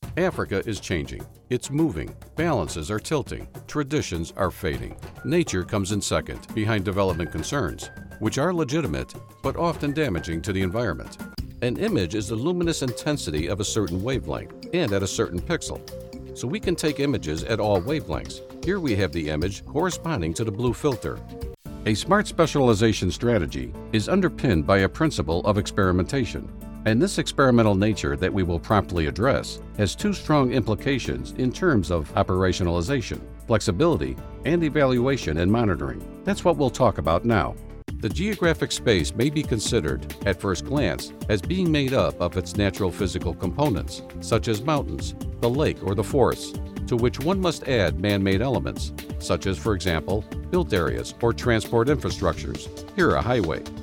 Africa is changing. It's moving. Balances are tilting. Traditions are fading. Nature comes in second, behind development concerns, which are legitimate but often damaging to the environment. An image is the luminous intensity of a certain wavelength and at a certain pixel. So we can take images at all wavelengths. Here we have the image corresponding to the blue filter. A smart specialization strategy is underpinned by a principle of experimentation. And this experimental nature that we will promptly address has two strong implications in terms of operationalization, flexibility, and evaluation and monitoring. That's what we'll talk about now. The geographic space may be considered, at first glance, as being made up of its natural physical components, such as mountains, the lake, or the forests, to which one must add man-made elements, such as, for example, built areas or transport infrastructures. Here, a highway.